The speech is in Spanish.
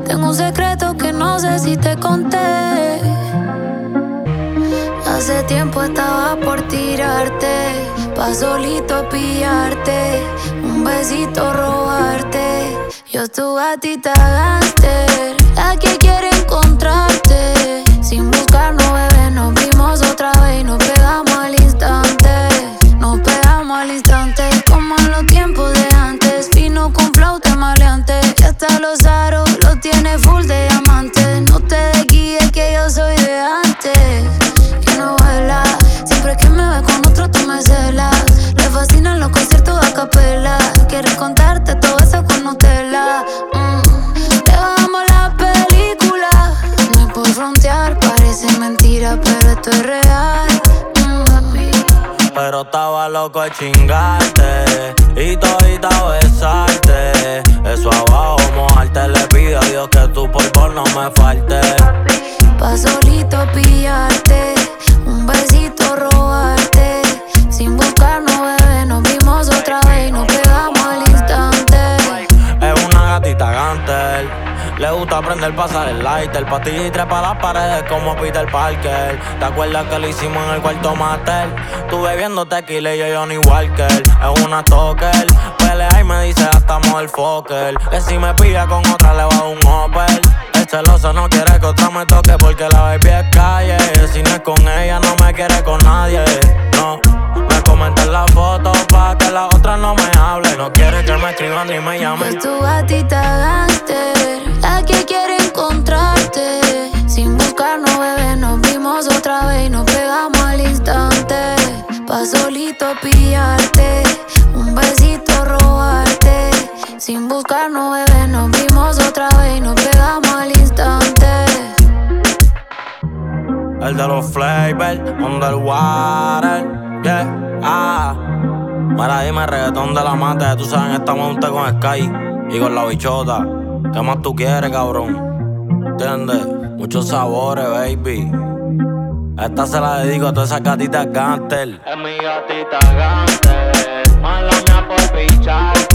Tengo un secreto que no sé si te conté. Hace tiempo estaba por tirarte, pa' solito pillarte, un besito robarte. Yo tu gatita gánster, la que quiere encontrarte. Sin buscarnos, bebé, nos vimos otra vez y nos pegamos al instante. Nos pegamos al instante, como en los tiempos de antes. Fino con flauta maleante, y hasta los aros los tiene full de diamantes. No te desguíes que yo soy de antes, que no vuela. Siempre que me ves con otro tú me celas. Le fascinan los conciertos a capela. Quiere contarte todo eso con Nutella. Le bajamos la película. No es por frontear, parece mentira, pero esto es real. Pero estaba loco de chingarte y todita besarte. Eso abajo mojarte, le pido a Dios que tu polvo no me falte. Pa' solito pillarte, un besito robarte. Sin buscarnos, bebé, nos vimos otra vez y nos pegamos al instante. Es una gatita gánster, le gusta aprender pasar el lighter. Patilla y trepa las paredes como Peter Parker. ¿Te acuerdas que lo hicimos en el cuarto mater? Tú bebiendo tequila y yo Johnny Walker. Es una stalker, pelea y me dice hasta motherfucker. Que si me pilla con otra le va a dar un Opel. El celoso no quiere que otra me toque porque la baby es calle. Si no es con ella no me quiere con nadie, no. Me comentan la foto pa' que la otra no me hable. No quiere que me escriban ni me llamen. Es tu gatita gánster, la que quiere encontrarte. Sin buscarnos, bebé, nos vimos otra vez y nos pegamos al instante. Pa' solito pillarte, un besito robarte. Sin buscarnos, bebé, nos vimos otra vez y nos pegamos al instante. El de los flavors, underwater, yeah, Mira, dime reggaetón de la mata, tú sabes, esta monte con Sky y con la bichota. ¿Qué más tú quieres, cabrón? ¿Entiendes? Muchos sabores, baby. Esta se la dedico a todas esas gatitas gánster. Es mi gatita gánster, mala mía por picharte.